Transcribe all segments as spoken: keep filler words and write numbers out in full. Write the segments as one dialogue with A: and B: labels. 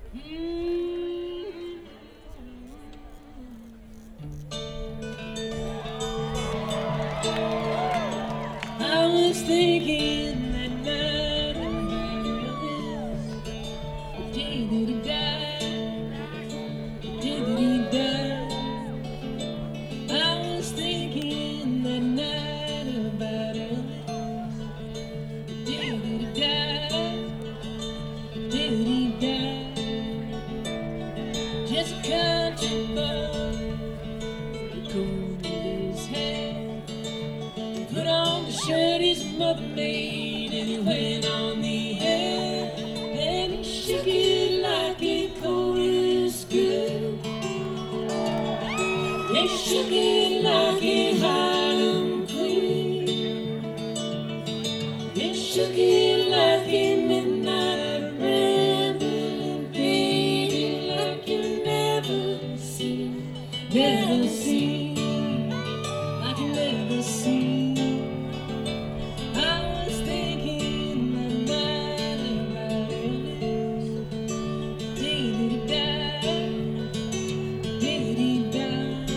A: I was thinking that night about Elvis. The day that he died, the day that he died. I was thinking that night about Elvis. The day that he died, the day that he died. Just a country boy, he combed his hair, put on the shirt his mother made, and he went on the air, and he shook it like a chorus girl. He shook it like a Harlem queen. He shook it like a midnight rambling baby, like you never seen, never seen, like you never seen. I was thinking the night about Elvis, the day that he died, the day that he died.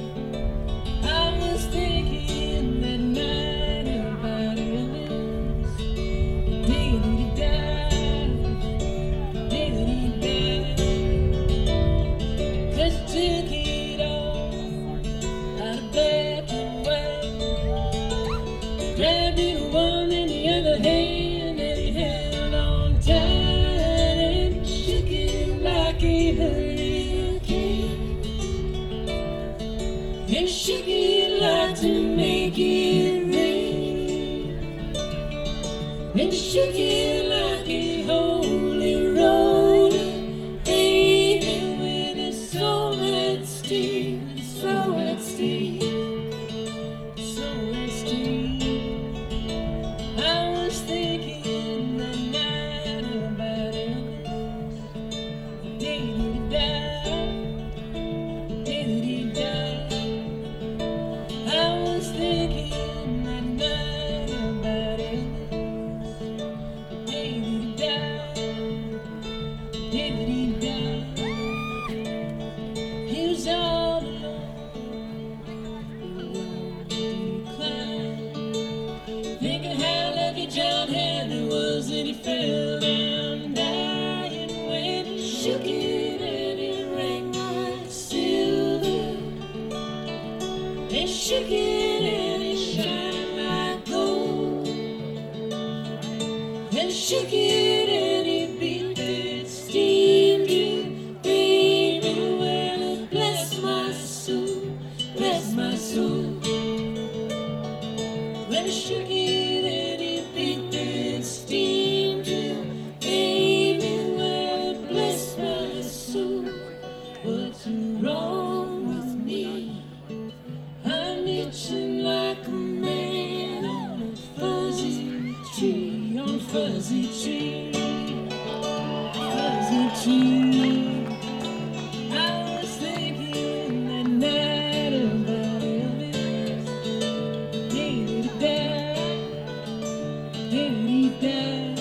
A: I was thinking that night about Elvis, the day that he died, the day that he died. 'Cause he took it all out of black and white, grabbed it one in the other hand, and he held on tight, and he shook it like a hurricane. He shook it like to make it rain. He shook it like a holy roller, baby, with his soul at stake, his soul at stake, soul at stake. I was thinking the night about Elvis, the day that he died, the day that he died. I was thinking that night about Elvis, the day that he died, the day that he died. He was all alone, in decline, thinking how lucky John Henry was that he fell down and died. And when he shook it and it rang like silver, he shook it and it shined like gold. He shook it and it beat that steam drip, baby. Well, it bless my soul, bless my soul. When he shook it and it beat that steam drip, baby. Well, it bless my soul. What's wrong with me? I'm itching like a man on a fuzzy tree, on a fuzzy tree, fuzzy tree. I was thinking that night about Elvis, the day that he died, the day that he died.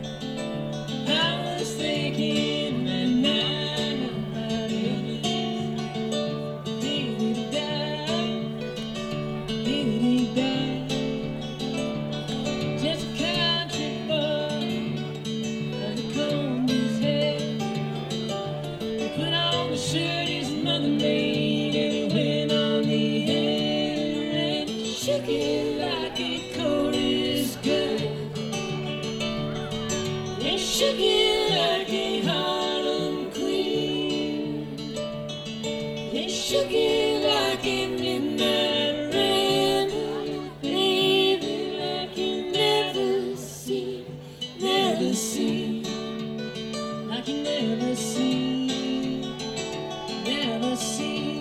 A: I was thinking that night about Elvis, the day that he died, the day that he died. Just a country boy, and he combed his hair, put on the shirt his mother made, and he went on the air, and he shook it like a chorus girl. He shook it like a Harlem queen. He shook it like a midnight ramble, baby, like you never seen, never seen, like you never seen, never seen.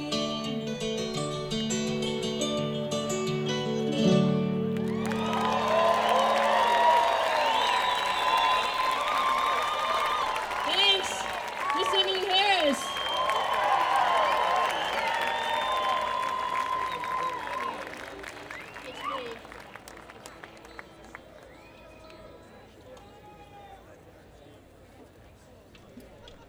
A: Thanks, Miss Emily Harris.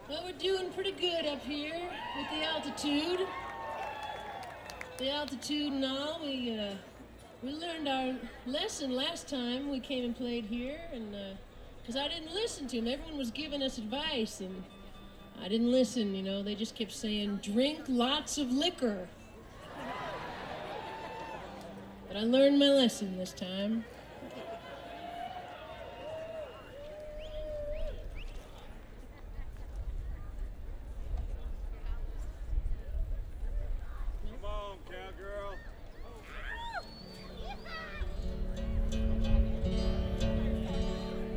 A: Well, we're doing pretty good up here with the altitude. The altitude and all. We uh, we learned our lesson last time we came and played here, and because uh, I didn't listen to them, everyone was giving us advice, and I didn't listen. You know, they just kept saying, "Drink lots of liquor." But I learned my lesson this time.